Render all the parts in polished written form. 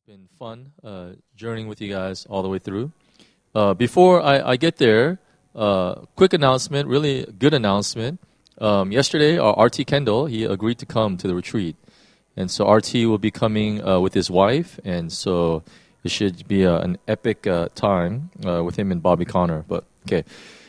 Been fun journeying with you guys all the way through. Before I get there, quick announcement, really good announcement. Yesterday, our RT Kendall, he agreed to come to the retreat. And so RT will be coming with his wife, and so it should be an epic time with him and Bobby Connor. But okay,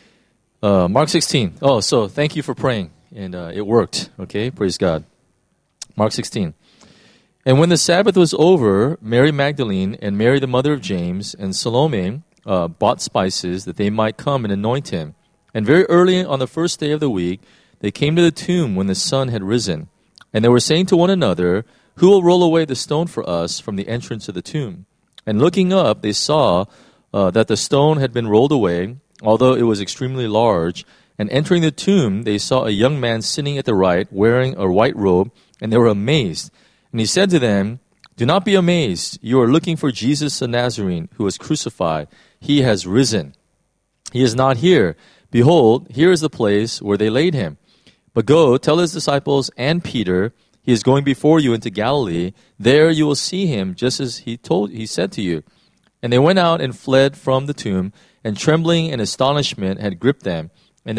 Mark 16. Oh, so thank you for praying, and it worked. Okay, praise God. Mark 16. And when the Sabbath was over, Mary Magdalene and Mary the mother of James and Salome bought spices that they might come and anoint him. And very early on the first day of the week, they came to the tomb when the sun had risen. And they were saying to one another, "Who will roll away the stone for us from the entrance of the tomb?" And looking up, they saw that the stone had been rolled away, although it was extremely large. And entering the tomb, they saw a young man sitting at the right, wearing a white robe, and they were amazed. And he said to them, "Do not be amazed. You are looking for Jesus the Nazarene, who was crucified. He has risen. He is not here. Behold, here is the place where they laid him. But go, tell his disciples and Peter, he is going before you into Galilee. There you will see him, just as he said to you." And they went out and fled from the tomb, and trembling and astonishment had gripped them. And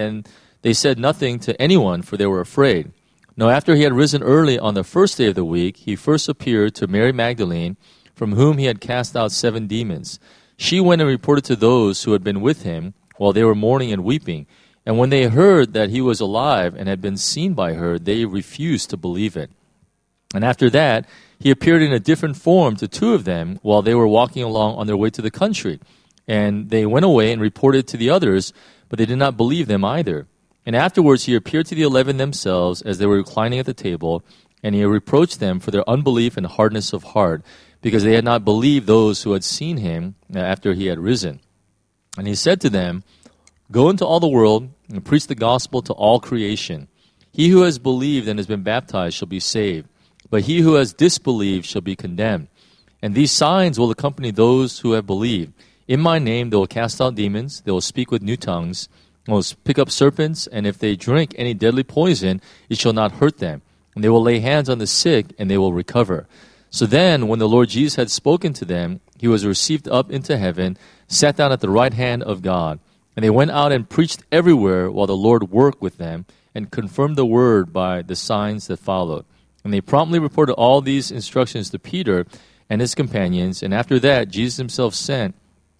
they said nothing to anyone, for they were afraid. Now after he had risen early on the first day of the week, he first appeared to Mary Magdalene, from whom he had cast out 7 demons. She went and reported to those who had been with him, while they were mourning and weeping. And when they heard that he was alive and had been seen by her, they refused to believe it. And after that, he appeared in a different form to 2 of them, while they were walking along on their way to the country. And they went away and reported to the others, but they did not believe them either. And afterwards he appeared to the 11 themselves as they were reclining at the table, and he reproached them for their unbelief and hardness of heart, because they had not believed those who had seen him after he had risen. And he said to them, "Go into all the world and preach the gospel to all creation. He who has believed and has been baptized shall be saved, but he who has disbelieved shall be condemned. And these signs will accompany those who have believed. In my name they will cast out demons, they will speak with new tongues, will pick up serpents, and if they drink any deadly poison, it shall not hurt them. And they will lay hands on the sick, and they will recover." So then, when the Lord Jesus had spoken to them, he was received up into heaven, sat down at the right hand of God. And they went out and preached everywhere, while the Lord worked with them, and confirmed the word by the signs that followed. And they promptly reported all these instructions to Peter and his companions. And after that, Jesus himself sent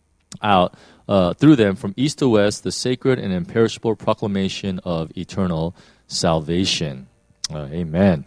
out through them from east to west the sacred and imperishable proclamation of eternal salvation. Amen.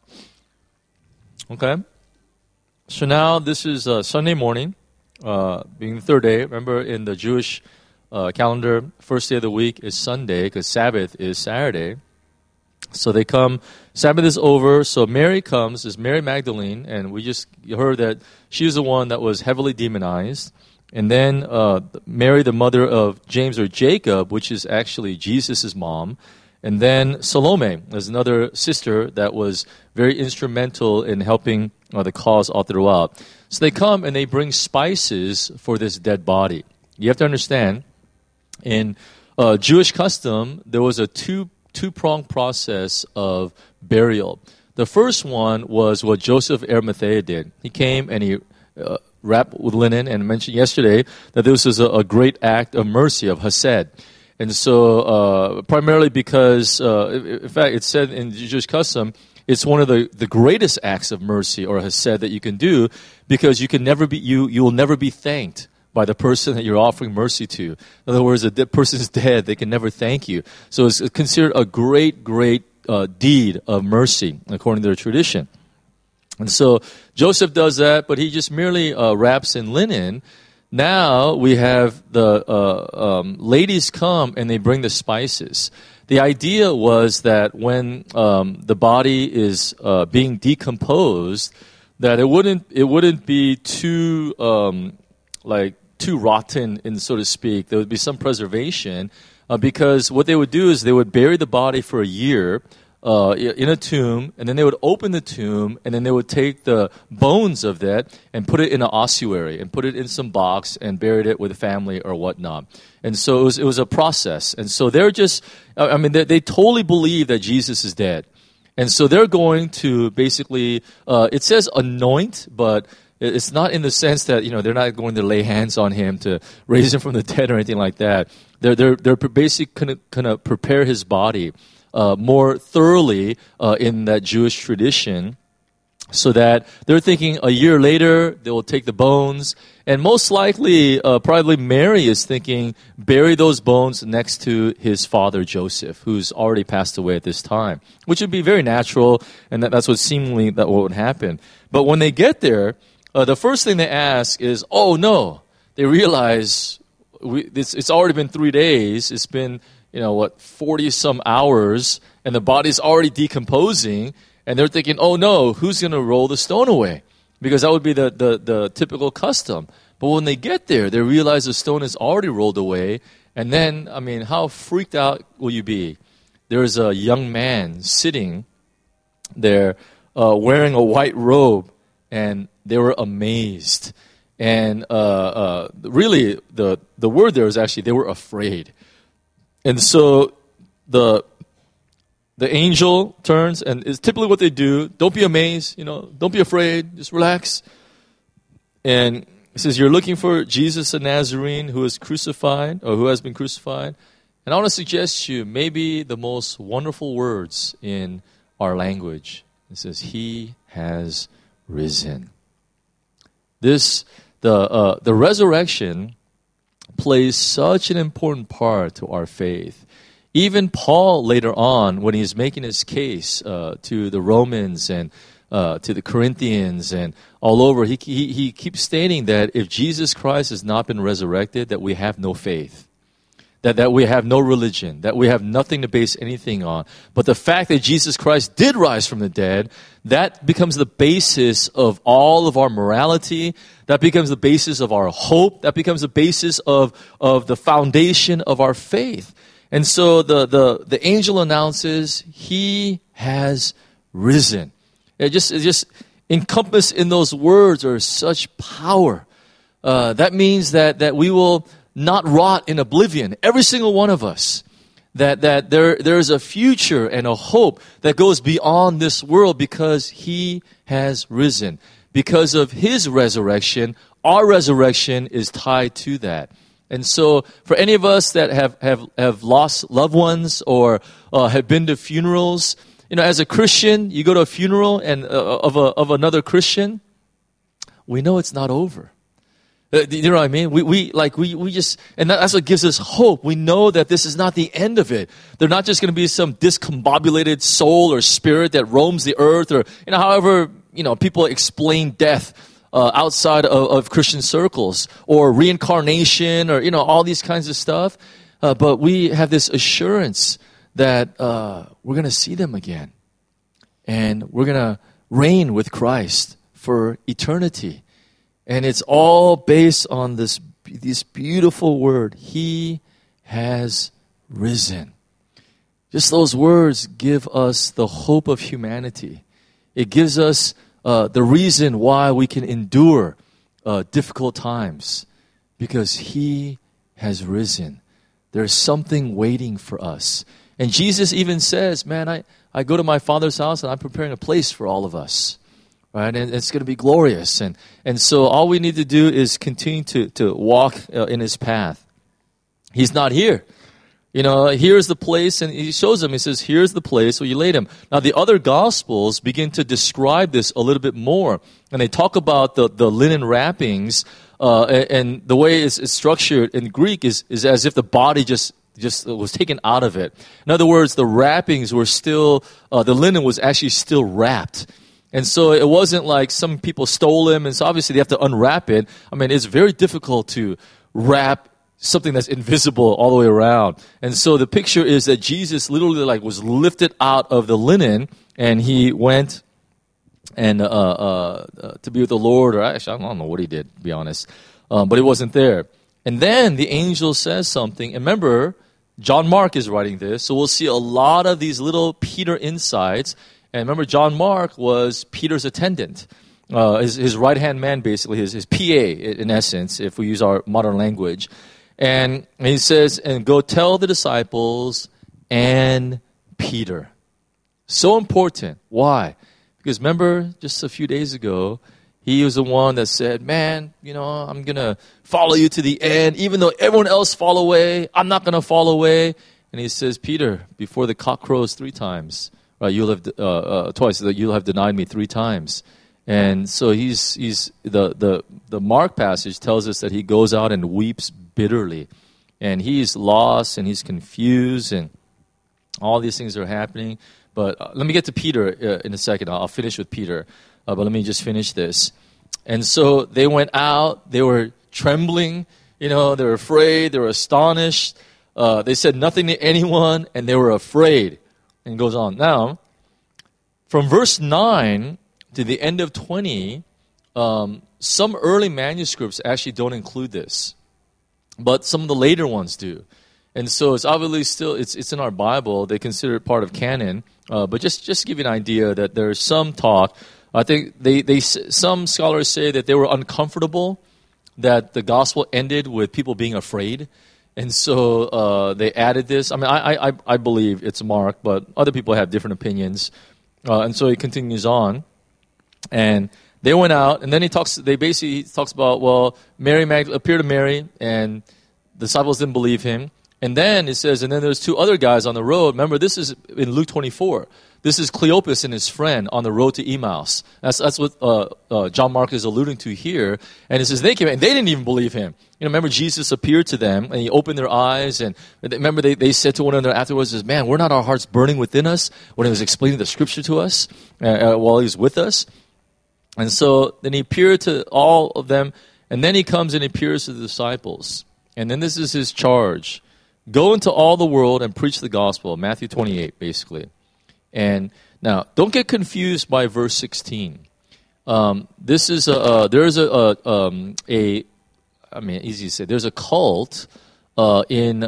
Okay. So now this is Sunday morning, being the third day. Remember, in the Jewish calendar, first day of the week is Sunday because Sabbath is Saturday. So they come, Sabbath is over, so Mary comes, is Mary Magdalene, and we just heard that she was the one that was heavily demonized. And then Mary, the mother of James or Jacob, which is actually Jesus' mom. And then Salome is another sister that was very instrumental in helping the cause all throughout. So they come and they bring spices for this dead body. You have to understand, in Jewish custom, there was a two-pronged process of burial. The first one was what Joseph of Arimathea did. He came and he wrapped with linen, and mentioned yesterday that this was a great act of mercy, of hesed. And so primarily because, in fact, it's said in Jewish custom, it's one of the greatest acts of mercy or hesed that you can do, because you will never be thanked by the person that you're offering mercy to. In other words, a dead person's dead, they can never thank you. So it's considered a great deed of mercy according to their tradition. And so Joseph does that, but he just merely wraps in linen. Now we have the ladies come and they bring the spices. The idea was that when the body is being decomposed, that it wouldn't be too too rotten, in so to speak. There would be some preservation, because what they would do is they would bury the body for a year in a tomb, and then they would open the tomb, and then they would take the bones of that and put it in an ossuary and put it in some box and buried it with the family or whatnot. And so it was a process. And so they're just, they totally believe that Jesus is dead. And so they're going to basically, it says anoint, but It's not in the sense that, they're not going to lay hands on him to raise him from the dead or anything like that. They're basically going to prepare his body more thoroughly in that Jewish tradition, so that they're thinking a year later they will take the bones, and most likely, probably Mary is thinking, bury those bones next to his father Joseph, who's already passed away at this time, which would be very natural, and that's what seemingly that what would happen. But when they get there, the first thing they ask is, oh no, they realize it's already been 3 days. It's been 40 some hours, and the body's already decomposing. And they're thinking, oh no, who's going to roll the stone away? Because that would be the typical custom. But when they get there, they realize the stone is already rolled away. And then, how freaked out will you be? There's a young man sitting there wearing a white robe, and they were amazed. And really, the word there is actually they were afraid. And so the angel turns, and it's typically what they do. Don't be amazed, don't be afraid, just relax. And it says, you're looking for Jesus the Nazarene who is crucified, or who has been crucified. And I want to suggest to you maybe the most wonderful words in our language. It says, he has risen. The resurrection plays such an important part to our faith. Even Paul later on, when he's making his case to the Romans and to the Corinthians and all over, he keeps stating that if Jesus Christ has not been resurrected, that we have no faith, that we have no religion, that we have nothing to base anything on. But the fact that Jesus Christ did rise from the dead, that becomes the basis of all of our morality. That becomes the basis of our hope. That becomes the basis of the foundation of our faith. And so the angel announces, he has risen. It just encompassed in those words are such power. That means that we will not rot in oblivion, every single one of us. That there's a future and a hope that goes beyond this world because he has risen. Because of his resurrection, our resurrection is tied to that. And so for any of us that have lost loved ones or have been to funerals, as a Christian, you go to a funeral and of another Christian, we know it's not over. You know what I mean? We just, and that's what gives us hope. We know that this is not the end of it. They're not just going to be some discombobulated soul or spirit that roams the earth, or however people explain death outside of Christian circles, or reincarnation, or all these kinds of stuff. But we have this assurance that we're going to see them again, and we're going to reign with Christ for eternity. And it's all based on this beautiful word, he has risen. Just those words give us the hope of humanity. It gives us the reason why we can endure difficult times, because he has risen. There's something waiting for us. And Jesus even says, man, I go to my Father's house and I'm preparing a place for all of us. Right? And it's going to be glorious. And so all we need to do is continue to walk in his path. He's not here. Here's the place, and he shows them, he says, here's the place where you laid him. Now, the other Gospels begin to describe this a little bit more, and they talk about the linen wrappings, and the way it's structured in Greek is as if the body just was taken out of it. In other words, the wrappings were still, the linen was actually still wrapped. And so it wasn't like some people stole him, and so obviously they have to unwrap it. It's very difficult to wrap something that's invisible all the way around. And so the picture is that Jesus literally was lifted out of the linen, and he went and to be with the Lord, or actually I don't know what he did, to be honest, but it wasn't there. And then the angel says something, and remember, John Mark is writing this, so we'll see a lot of these little Peter insights. And remember, John Mark was Peter's attendant, his right-hand man, basically, his PA, in essence, if we use our modern language. And he says, and go tell the disciples and Peter. So important. Why? Because remember, just a few days ago, He was the one that said, man, I'm going to follow you to the end. Even though everyone else fall away, I'm not going to fall away. And he says, Peter, before the cock crows 3 times, right, you'll have twice, that you'll have denied me 3 times. And so he's the Mark passage tells us that he goes out and weeps bitterly. And he's lost and he's confused and all these things are happening. But let me get to Peter in a second. I'll finish with Peter. But let me just finish this. And so they went out. They were trembling. They were afraid. They were astonished. They said nothing to anyone, and they were afraid. And it goes on. Now, from verse 9 to the end of 20, some early manuscripts actually don't include this. But some of the later ones do. And so it's obviously still, it's in our Bible. They consider it part of canon. But just to give you an idea that there's some talk. I think some scholars say that they were uncomfortable that the gospel ended with people being afraid. And so they added this. I mean, I believe it's Mark, but other people have different opinions. And so he continues on. And they went out, and then he talks about, well, Mary appeared to Mary, and the disciples didn't believe him. And then it says, and then there's 2 other guys on the road. Remember, this is in Luke 24. This is Cleopas and his friend on the road to Emmaus. That's what John Mark is alluding to here. And it says they came and they didn't even believe him. Remember, Jesus appeared to them and he opened their eyes. And remember, they said to one another afterwards, "Man, were not our hearts burning within us when he was explaining the scripture to us while he was with us?" And so then he appeared to all of them, and then he comes and appears to the disciples. And then this is his charge. Go into all the world and preach the gospel. Matthew 28, basically. And now, don't get confused by verse 16. This is there's easy to say. There's a cult in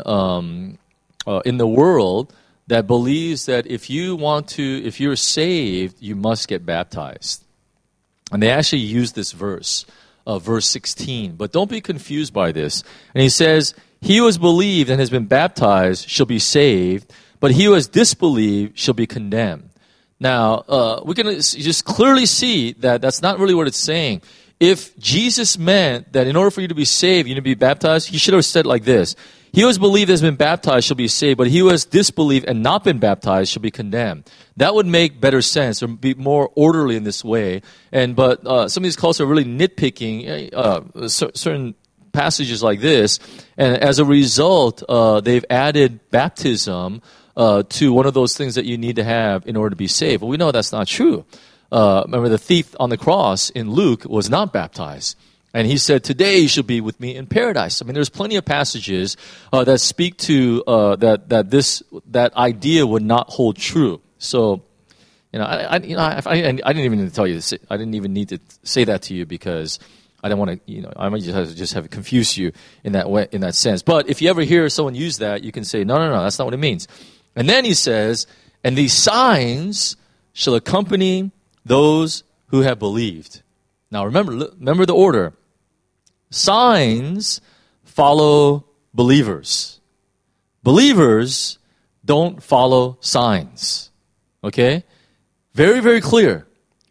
the world that believes that if you're saved, you must get baptized. And they actually use this verse, verse 16. But don't be confused by this. And he says, he who has believed and has been baptized shall be saved, but he who has disbelieved shall be condemned. Now, we can just clearly see that that's not really what it's saying. If Jesus meant that in order for you to be saved, you need to be baptized, he should have said like this. He who has believed and has been baptized shall be saved, but he who has disbelieved and not been baptized shall be condemned. That would make better sense or be more orderly in this way. But some of these cults are really nitpicking certain passages like this. And as a result, they've added baptism to one of those things that you need to have in order to be saved. But we know that's not true. Remember, the thief on the cross in Luke was not baptized. And he said, today you shall be with me in paradise. I mean, there's plenty of passages that speak to that idea would not hold true. So, I didn't even need to tell you this. I didn't even need to say that to you because I don't want to, I might just have confused you in that way, in that sense. But if you ever hear someone use that, you can say, no, that's not what it means. And then he says, and these signs shall accompany those who have believed. Now remember the order. Signs follow believers. Believers don't follow signs. Okay? Very, very clear.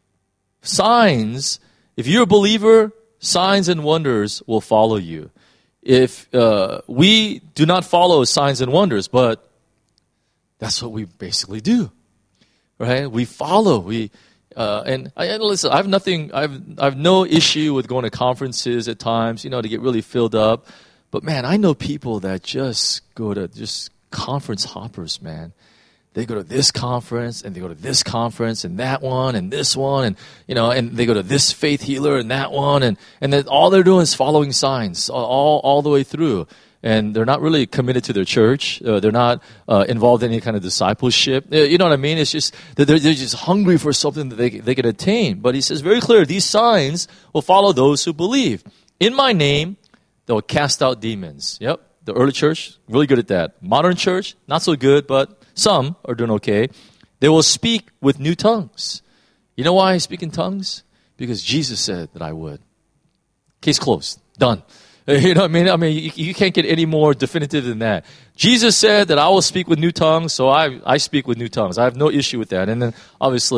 Signs, if you're a believer, signs and wonders will follow you. If we do not follow signs and wonders, but that's what we basically do. Right? We follow. And listen, I've no issue with going to conferences at times, to get really filled up. But man, I know people that just go to just conference hoppers, man. They go to this conference and they go to this conference and that one and this one and and they go to this faith healer and that one and then all they're doing is following signs all the way through. And they're not really committed to their church. They're not involved in any kind of discipleship. You know what I mean? It's just that they're just hungry for something that they can attain. But he says very clear, these signs will follow those who believe. In my name, they will cast out demons. Yep, the early church, really good at that. Modern church, not so good, but some are doing okay. They will speak with new tongues. You know why I speak in tongues? Because Jesus said that I would. Case closed. Done. You know what I mean? You can't get any more definitive than that. Jesus said that I will speak with new tongues, so I speak with new tongues. I have no issue with that. And then, obviously,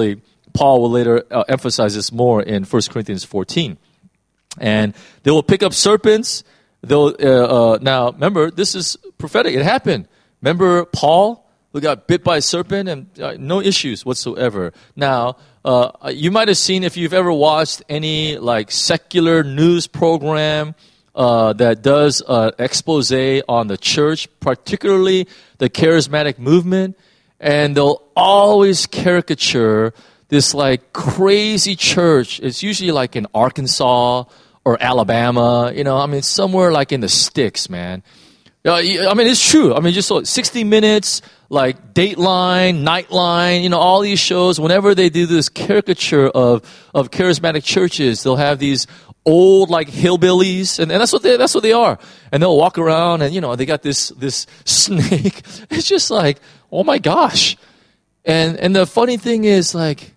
Paul will later emphasize this more in 1 Corinthians 14. And they will pick up serpents. They'll now remember, this is prophetic. It happened. Remember Paul, who got bit by a serpent, and no issues whatsoever. Now, you might have seen, if you've ever watched any like secular news program that does expose on the church, particularly the charismatic movement, and they'll always caricature this like crazy church. It's usually like in Arkansas or Alabama, somewhere like in the sticks, man. It's true. Just 60 Minutes, like Dateline, Nightline, all these shows, whenever they do this caricature of charismatic churches, they'll have these old like hillbillies, and that's what they are. And they'll walk around and, they got this snake. It's just like, oh my gosh. And the funny thing is, like,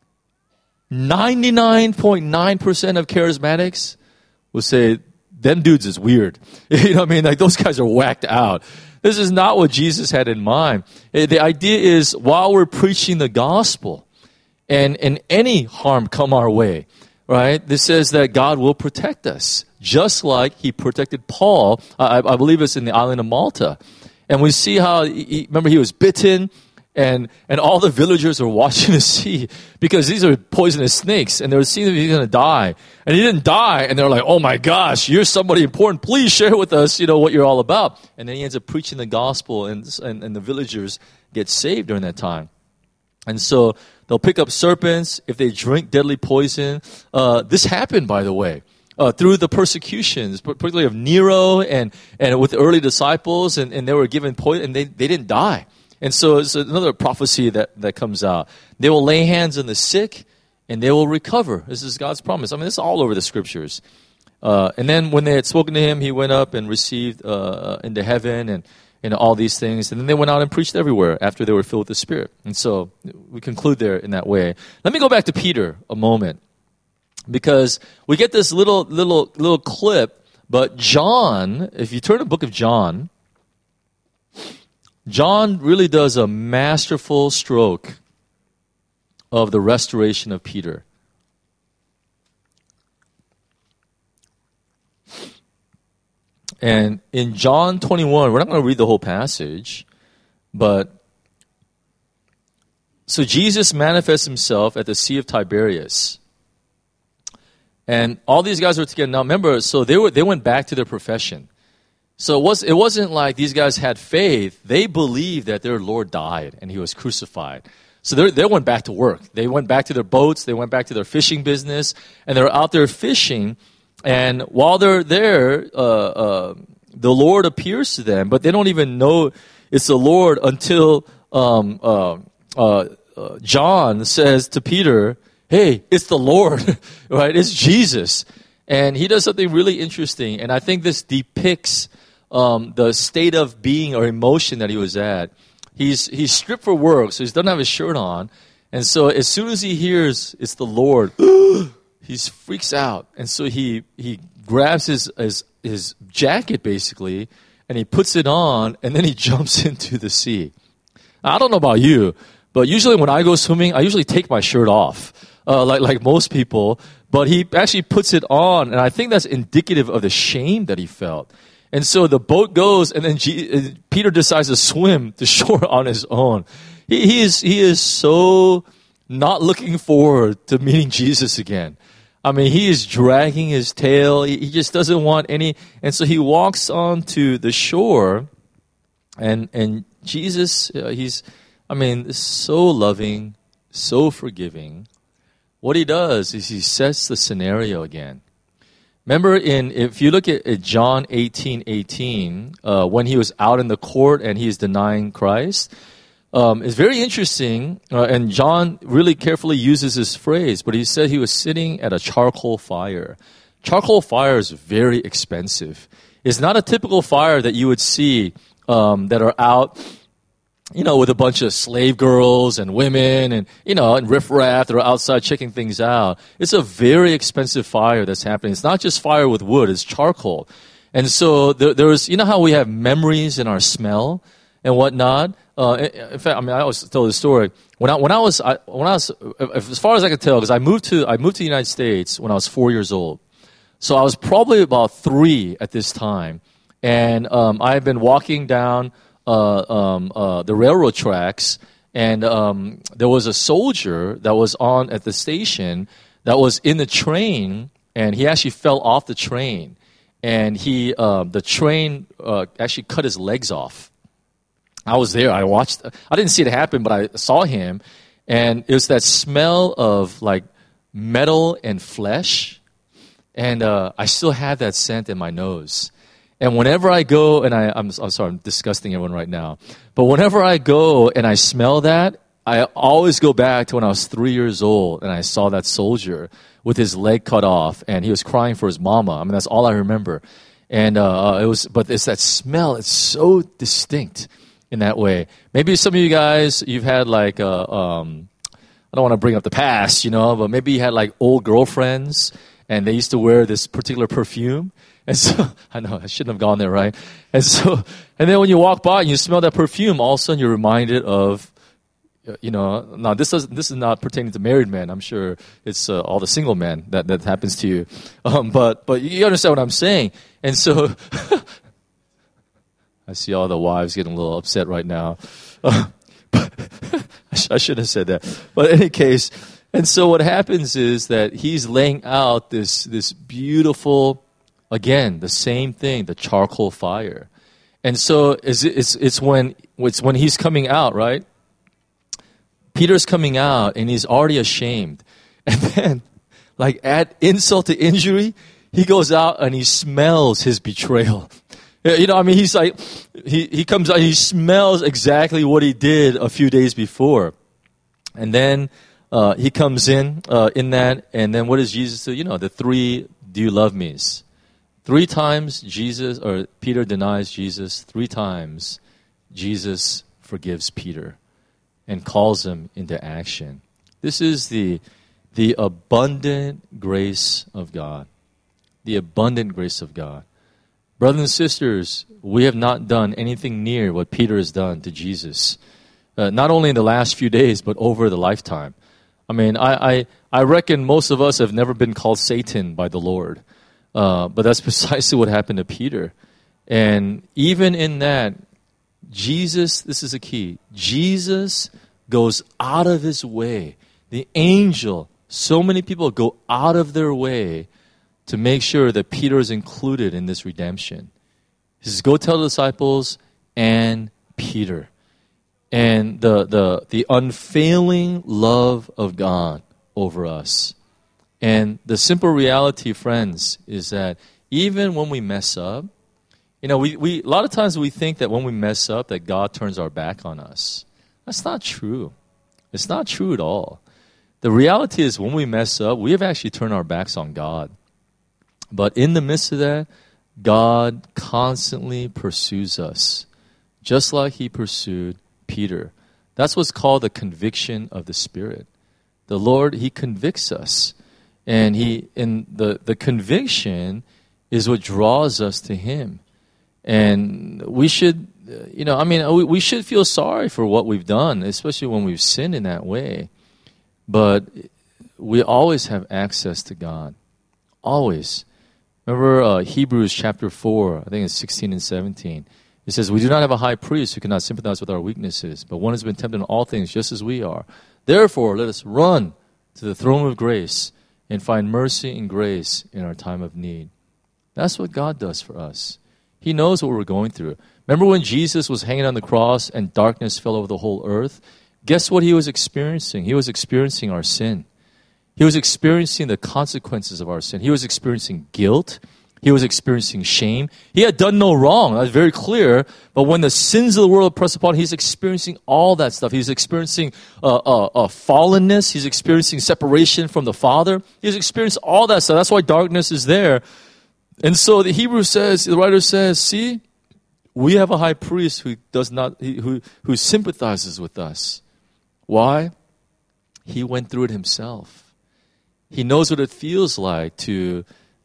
99.9% of charismatics will say, them dudes is weird. Like those guys are whacked out. This is not what Jesus had in mind. The idea is, while we're preaching the gospel and any harm come our way, right? This says that God will protect us, just like he protected Paul. I believe it's in the island of Malta. And we see how, remember he was bitten, and all the villagers are watching to see, because these are poisonous snakes, and they were seeing that he's going to die. And he didn't die, and they're like, oh my gosh, you're somebody important. Please share with us, what you're all about. And then he ends up preaching the gospel, and the villagers get saved during that time. And so they'll pick up serpents if they drink deadly poison. This happened, by the way, through the persecutions, particularly of Nero and with the early disciples, and they were given poison, and they didn't die. And so it's another prophecy that comes out. They will lay hands on the sick, and they will recover. This is God's promise. This is all over the scriptures. And then when they had spoken to him, he went up and received into heaven and all these things. And then they went out and preached everywhere after they were filled with the Spirit. And so we conclude there in that way. Let me go back to Peter a moment, because we get this little clip. But John, if you turn to the book of John, John really does a masterful stroke of the restoration of Peter. And in John 21, we're not going to read the whole passage, but so Jesus manifests himself at the Sea of Tiberias. And all these guys were together. Now remember, so they went back to their profession. So it wasn't like these guys had faith. They believed that their Lord died and he was crucified. So they went back to work. They went back to their boats. They went back to their fishing business. And they're out there fishing. And while they're there, the Lord appears to them. But they don't even know it's the Lord until John says to Peter, hey, it's the Lord, right? It's Jesus. And he does something really interesting. And I think this depicts the state of being or emotion that he was at. He's stripped for work, so he doesn't have his shirt on. And so as soon as he hears it's the Lord, he freaks out. And so he grabs his jacket, basically, and he puts it on, and then he jumps into the sea. Now, I don't know about you, but usually when I go swimming, I usually take my shirt off, like most people. But he actually puts it on, and I think that's indicative of the shame that he felt. And so the boat goes, and then Peter decides to swim to shore on his own. He is so not looking forward to meeting Jesus again. He is dragging his tail. He just doesn't want any. And so he walks onto the shore, and Jesus, he's so loving, so forgiving. What he does is he sets the scenario again. Remember, if you look at John 18:18, when he was out in the court and he's denying Christ, it's very interesting, and John really carefully uses this phrase, but he said he was sitting at a charcoal fire. Charcoal fire is very expensive. It's not a typical fire that you would see that are out, with a bunch of slave girls and women and riffraff that are outside checking things out. It's a very expensive fire that's happening. It's not just fire with wood, it's charcoal. And so there's, how we have memories in our smell and whatnot. In fact, I always tell this story. as far as I can tell, because I moved to the United States when I was 4 years old. So I was probably about 3 at this time, and I had been walking down the railroad tracks, and there was a soldier that was on at the station that was in the train, and he actually fell off the train, and the train actually cut his legs off. I was there. I watched. I didn't see it happen, but I saw him, and it was that smell of like metal and flesh, and I still have that scent in my nose. And whenever I go, and I'm sorry, I'm disgusting everyone right now, but whenever I go and I smell that, I always go back to when I was 3 years old, and I saw that soldier with his leg cut off, and he was crying for his mama. I mean, that's all I remember. And but it's that smell. It's so distinct in that way. Maybe some of you guys, you've had like, I don't want to bring up the past, but maybe you had like old girlfriends and they used to wear this particular perfume. And so, I know, I shouldn't have gone there, right? And then when you walk by and you smell that perfume, all of a sudden you're reminded of, now this is not pertaining to married men. I'm sure it's all the single men that happens to you. But you understand what I'm saying. And so, I see all the wives getting a little upset right now. I shouldn't have said that. But in any case, and so what happens is that he's laying out this beautiful, again, the same thing, the charcoal fire. And so it's when he's coming out, right? Peter's coming out and he's already ashamed. And then, like, add insult to injury, he goes out and he smells his betrayal. He's like, he comes out, he smells exactly what he did a few days before. And then he comes in that, and then what does Jesus do? The 3 do you love me's. 3 times Peter denies Jesus. 3 times Jesus forgives Peter and calls him into action. This is the abundant grace of God. The abundant grace of God. Brothers and sisters, we have not done anything near what Peter has done to Jesus. Not only in the last few days, but over the lifetime. I mean, I reckon most of us have never been called Satan by the Lord. But that's precisely what happened to Peter. And even in that, Jesus, this is the key, Jesus goes out of his way. The angel, so many people go out of their way to make sure that Peter is included in this redemption. He says, go tell the disciples and Peter. And the unfailing love of God over us. And the simple reality, friends, is that even when we mess up, we a lot of times we think that when we mess up that God turns our back on us. That's not true. It's not true at all. The reality is when we mess up, we have actually turned our backs on God. But in the midst of that, God constantly pursues us, just like he pursued Peter. That's what's called the conviction of the Spirit. The Lord, he convicts us. And the conviction is what draws us to him. And we should, we should feel sorry for what we've done, especially when we've sinned in that way. But we always have access to God. Always. Remember Hebrews chapter 4, I think it's 16 and 17. It says, we do not have a high priest who cannot sympathize with our weaknesses, but one has been tempted in all things just as we are. Therefore, let us run to the throne of grace and find mercy and grace in our time of need. That's what God does for us. He knows what we're going through. Remember when Jesus was hanging on the cross and darkness fell over the whole earth? Guess what he was experiencing? He was experiencing our sin. He was experiencing the consequences of our sin. He was experiencing guilt. He was experiencing shame. He had done no wrong. That's very clear. But when the sins of the world press upon him, he's experiencing all that stuff. He's experiencing fallenness. He's experiencing separation from the Father. He's experienced all that stuff. That's why darkness is there. And so the writer says, see, we have a high priest who sympathizes with us. Why? He went through it himself. He knows what it feels like to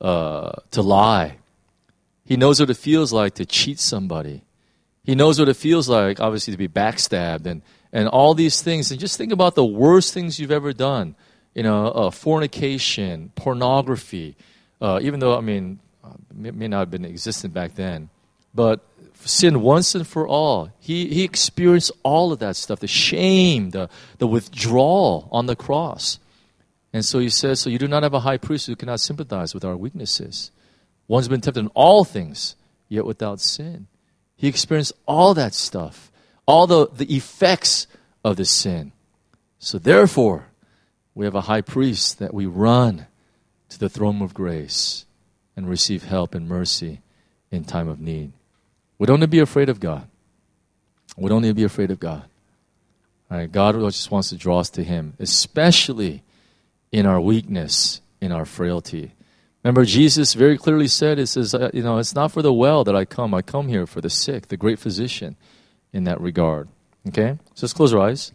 lie. He knows what it feels like to cheat somebody. He knows what it feels like, obviously, to be backstabbed and all these things. And just think about the worst things you've ever done. Fornication, pornography, even though, it may not have been existent back then. But sin once and for all. He experienced all of that stuff, the shame, the withdrawal on the cross. And so he says, so you do not have a high priest who cannot sympathize with our weaknesses. One's been tempted in all things, yet without sin. He experienced all that stuff, all the effects of the sin. So therefore, we have a high priest that we run to the throne of grace and receive help and mercy in time of need. We don't need to be afraid of God. We don't need to be afraid of God. All right, God just wants to draw us to Him, especially in our weakness, in our frailty. Remember, Jesus very clearly said, it says, it's not for the well that I come. I come here for the sick, the great physician in that regard. Okay? So let's close our eyes.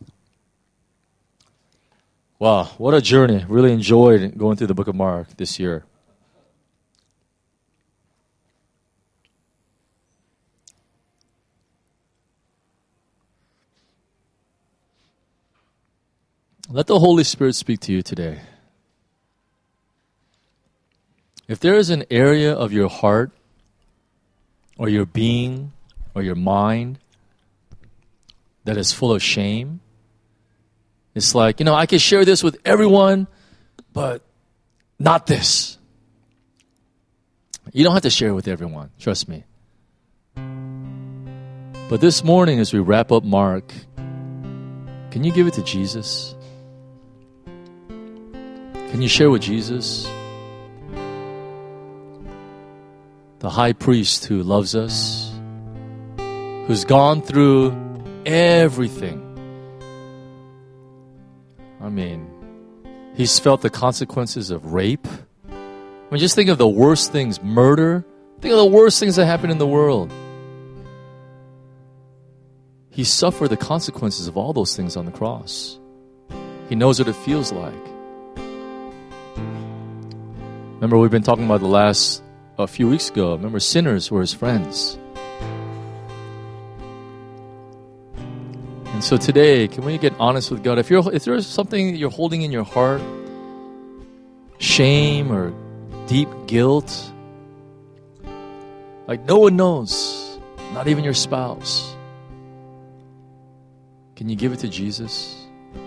Wow, what a journey. Really enjoyed going through the book of Mark this year. Let the Holy Spirit speak to you today. If there is an area of your heart or your being or your mind that is full of shame, it's like, I can share this with everyone, but not this. You don't have to share it with everyone, trust me. But this morning as we wrap up Mark, can you give it to Jesus? Can you share with Jesus? The high priest who loves us, who's gone through everything. He's felt the consequences of rape. Just think of the worst things, murder. Think of the worst things that happen in the world. He suffered the consequences of all those things on the cross. He knows what it feels like. Remember, we've been talking about a few weeks ago. Remember, sinners were his friends. And so today, can we get honest with God? If there's something you're holding in your heart, shame or deep guilt, like no one knows, not even your spouse, can you give it to Jesus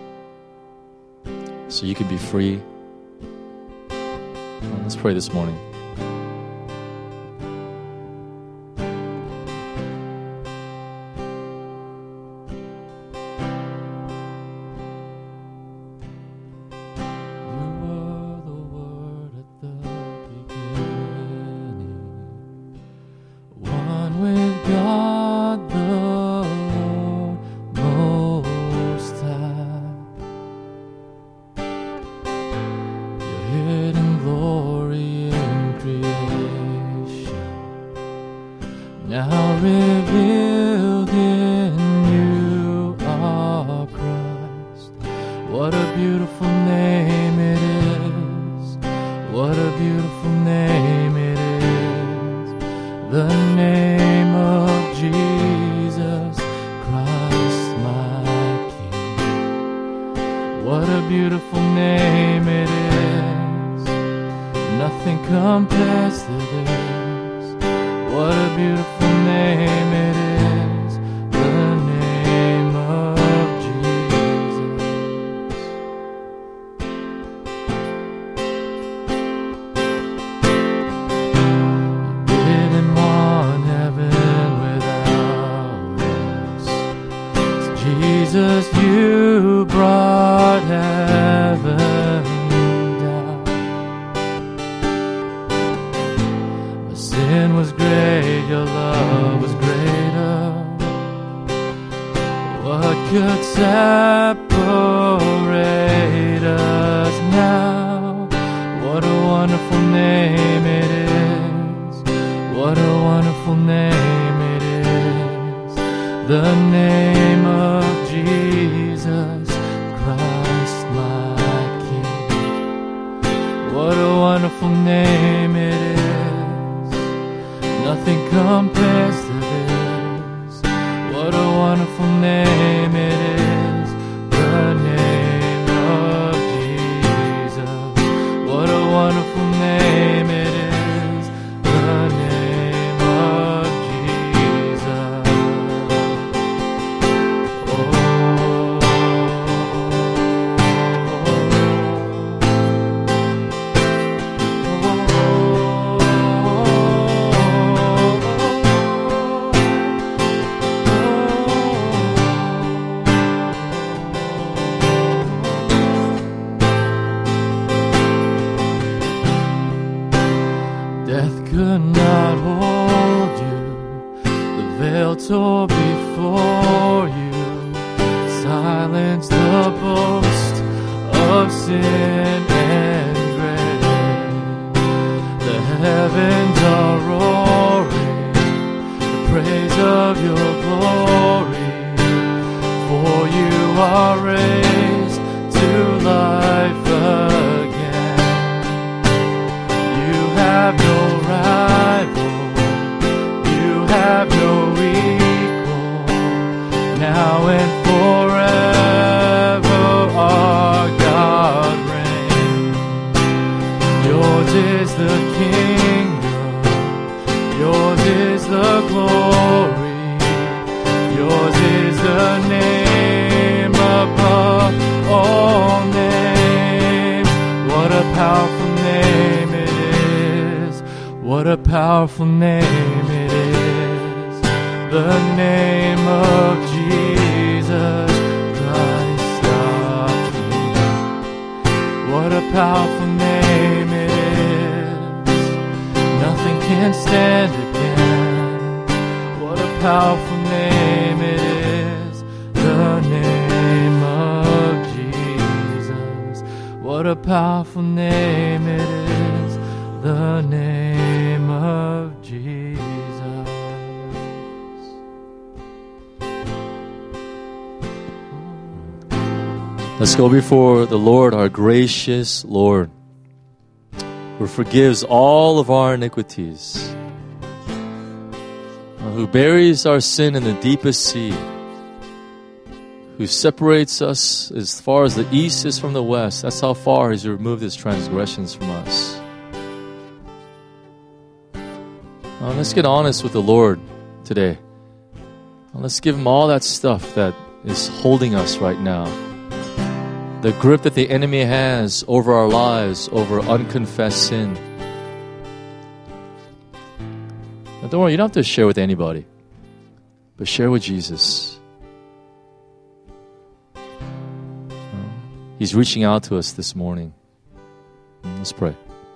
so you can be free? Well, let's pray this morning. Compares to this. What a wonderful name it is. Death could not hold you. The veil tore before you. Silence the boast of sin and grave. The heavens are roaring the praise of your glory. For you are raised to life again. You have no rival. You have no equal. Now and forever our God reigns. Yours is the kingdom. Yours is the glory. Yours is the name above all names. What a powerful name it is. What a powerful name it is. The name of Jesus Christ our King. What a powerful name it is. Nothing can stand again. What a powerful name it is. The name of Jesus. What a powerful name it is. The name of Jesus. Let's go before the Lord, our gracious Lord, who forgives all of our iniquities, who buries our sin in the deepest sea, who separates us as far as the east is from the west. That's how far He's removed His transgressions from us. Let's get honest with the Lord today. Let's give Him all that stuff that is holding us right now. The grip that the enemy has over our lives, over unconfessed sin. Now don't worry, you don't have to share with anybody, but share with Jesus. He's reaching out to us this morning. Let's pray.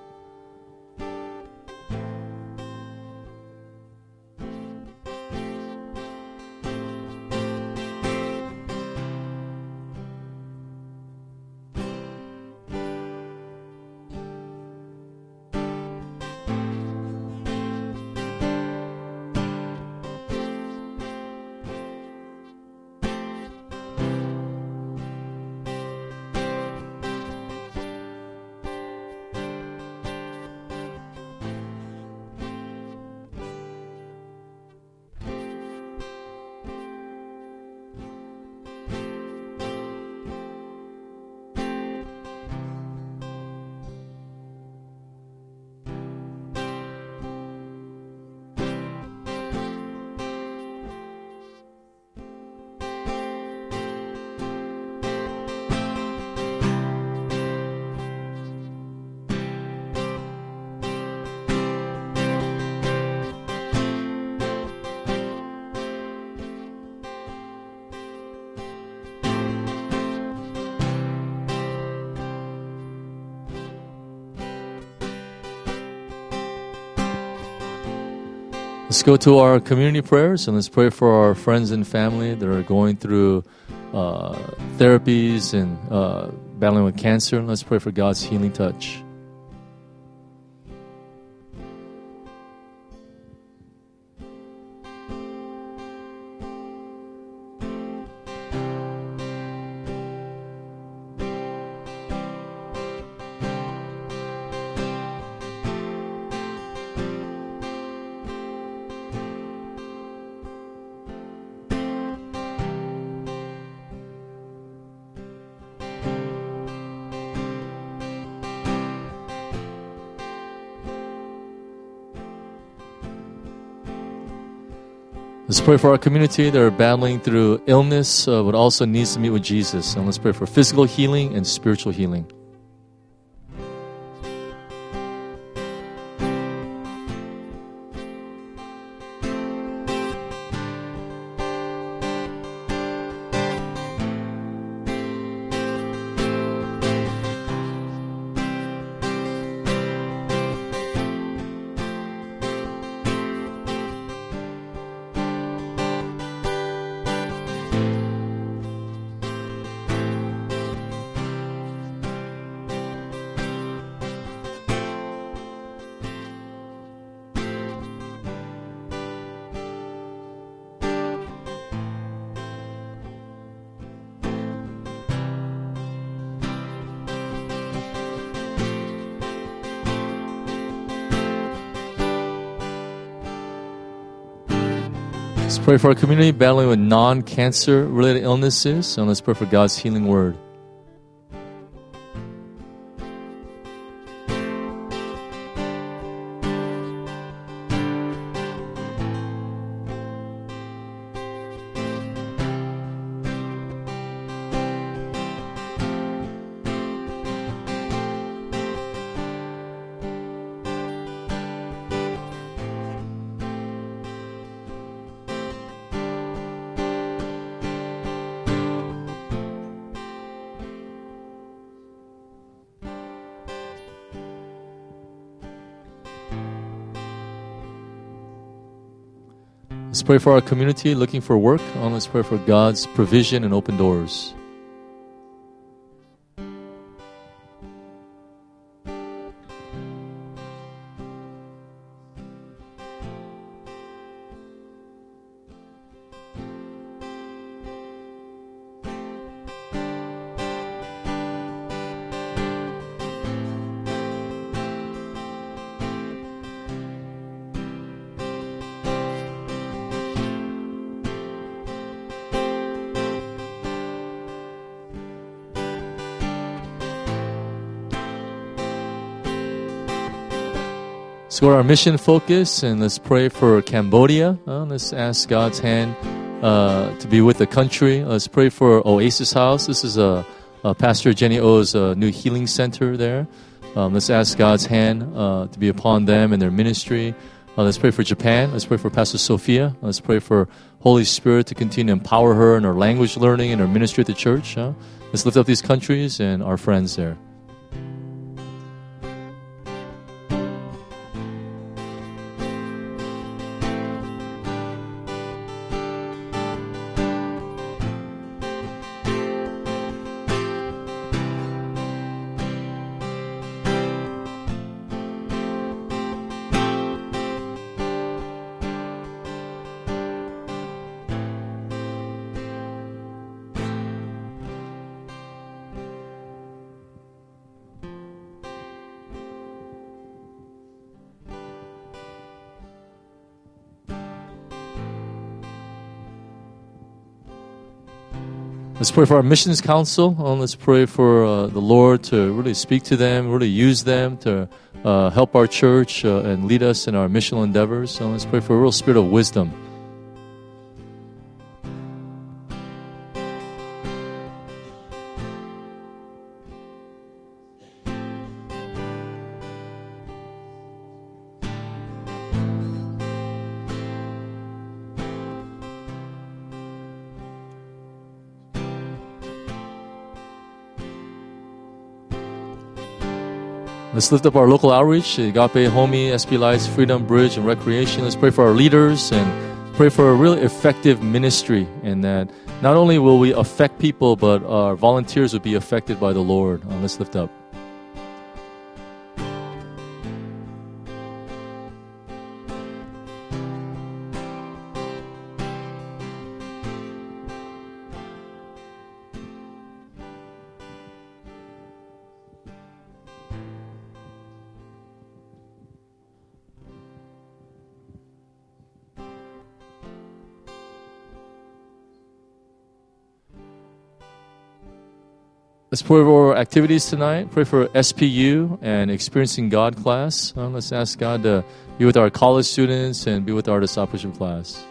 Let's go to our community prayers and let's pray for our friends and family that are going through therapies and battling with cancer. And let's pray for God's healing touch. Let's pray for our community that are battling through illness, but also needs to meet with Jesus. And let's pray for physical healing and spiritual healing. Let's pray for our community battling with non-cancer related illnesses, and let's pray for God's healing word. Let's pray for our community looking for work. Let's pray for God's provision and open doors. Let's go to our mission focus and let's pray for Cambodia. Let's ask God's hand to be with the country. Let's pray for Oasis House. This is Pastor Jenny O's new healing center there. Let's ask God's hand to be upon them and their ministry. Let's pray for Japan. Let's pray for Pastor Sophia. Let's pray for Holy Spirit to continue to empower her in her language learning and her ministry at the church. Let's lift up these countries and our friends there. Let's pray for our missions council. Let's pray for the Lord to really speak to them, really use them to help our church and lead us in our missional endeavors. So let's pray for a real spirit of wisdom. Let's lift up our local outreach, Agape, Homie, SP Lights, Freedom, Bridge, and Recreation. Let's pray for our leaders and pray for a really effective ministry, and that not only will we affect people, but our volunteers will be affected by the Lord. Let's lift up. Let's pray for our activities tonight. Pray for SPU and Experiencing God class. Let's ask God to be with our college students and be with our discipleship class.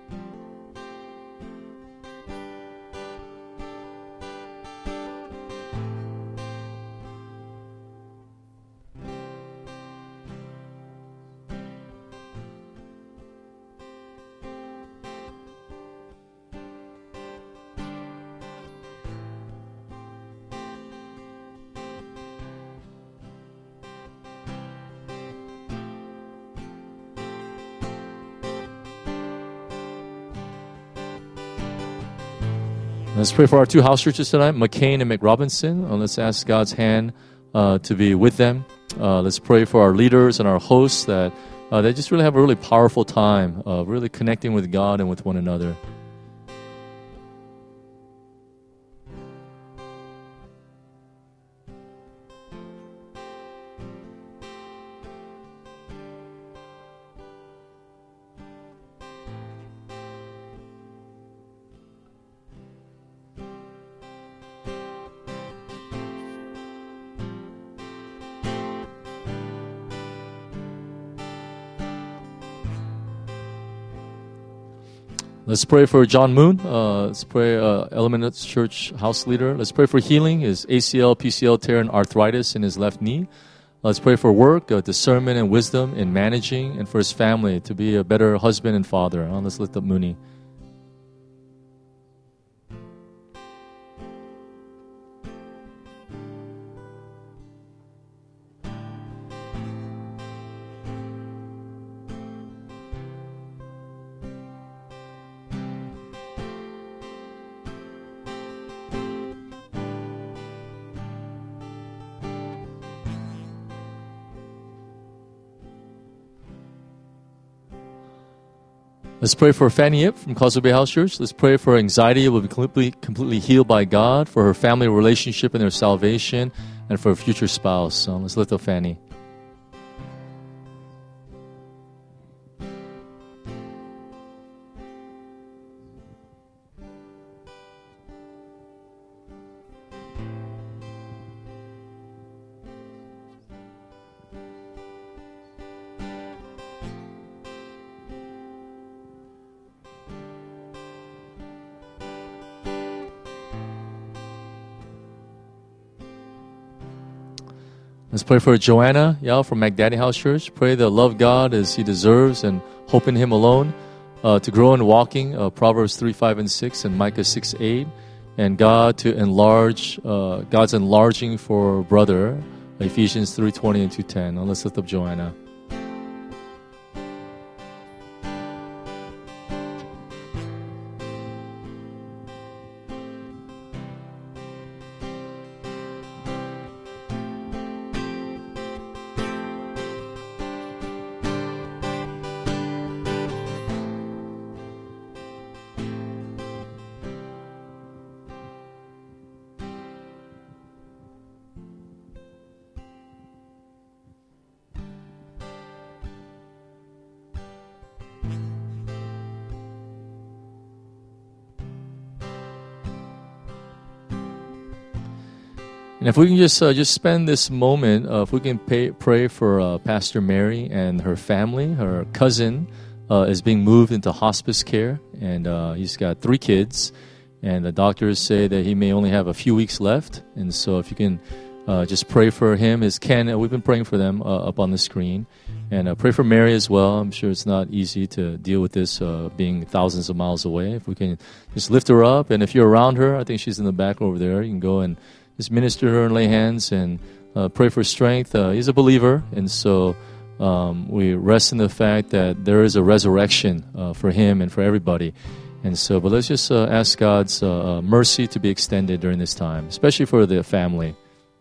Let's pray for our two house churches tonight, McCain and McRobinson. Let's ask God's hand to be with them. Let's pray for our leaders and our hosts that they just really have a really powerful time of really connecting with God and with one another. Let's pray for John Moon. Let's pray, Element Church house leader. Let's pray for healing, his ACL, PCL tear, and arthritis in his left knee. Let's pray for work, discernment, and wisdom in managing, and for his family to be a better husband and father. Let's lift up Mooney. Let's pray for Fanny Yip from Causeway Bay House Church. Let's pray for anxiety will be completely healed by God, for her family relationship and their salvation, and for a future spouse. Let's lift up Fanny. Let's pray for Joanna Yao from McDaddy House Church. Pray to love God as He deserves and hope in Him alone, to grow in walking, Proverbs 3, 5, and 6, and Micah 6, 8, and God to enlarge, God's enlarging for brother, Ephesians 3, 20 and 2, 10. Now let's lift up Joanna. And if we can just spend this moment, if we can pray for Pastor Mary and her family. Her cousin is being moved into hospice care, and he's got 3 kids, and the doctors say that he may only have a few weeks left. And so if you can just pray for him, his Ken, we've been praying for them up on the screen. And pray for Mary as well. I'm sure it's not easy to deal with this being thousands of miles away. If we can just lift her up, and if you're around her, I think she's in the back over there, you can go and just minister to her and lay hands and pray for strength. He's a believer, and so we rest in the fact that there is a resurrection for him and for everybody. And so, but let's just ask God's mercy to be extended during this time, especially for the family.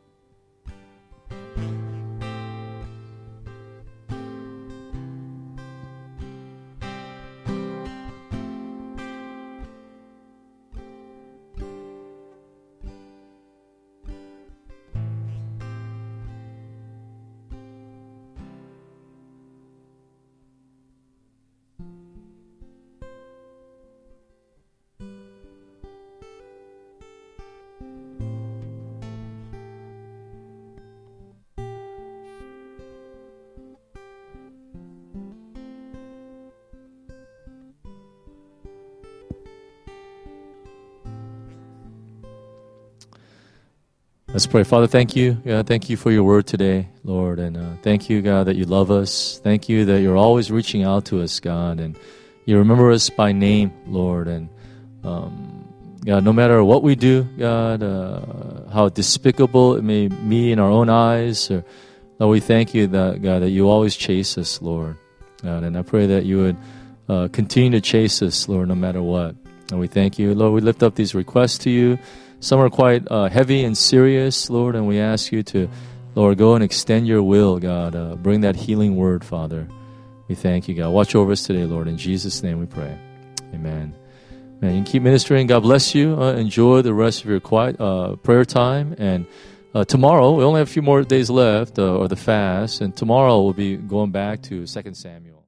Let's pray. Father, thank you. God, thank you for your word today, Lord. And thank you, God, that you love us. Thank you that you're always reaching out to us, God. And you remember us by name, Lord. And God, no matter what we do, God, how despicable it may be in our own eyes, Lord, we thank you that, God, that you always chase us, Lord. God, and I pray that you would continue to chase us, Lord, no matter what. And we thank you, Lord. We lift up these requests to you. Some are quite heavy and serious, Lord, and we ask you to, Lord, go and extend your will, God. Bring that healing word, Father. We thank you, God. Watch over us today, Lord. In Jesus' name we pray. Amen. Man, you can keep ministering. God bless you. Enjoy the rest of your quiet prayer time. And tomorrow, we only have a few more days left, or the fast, and tomorrow we'll be going back to 2 Samuel.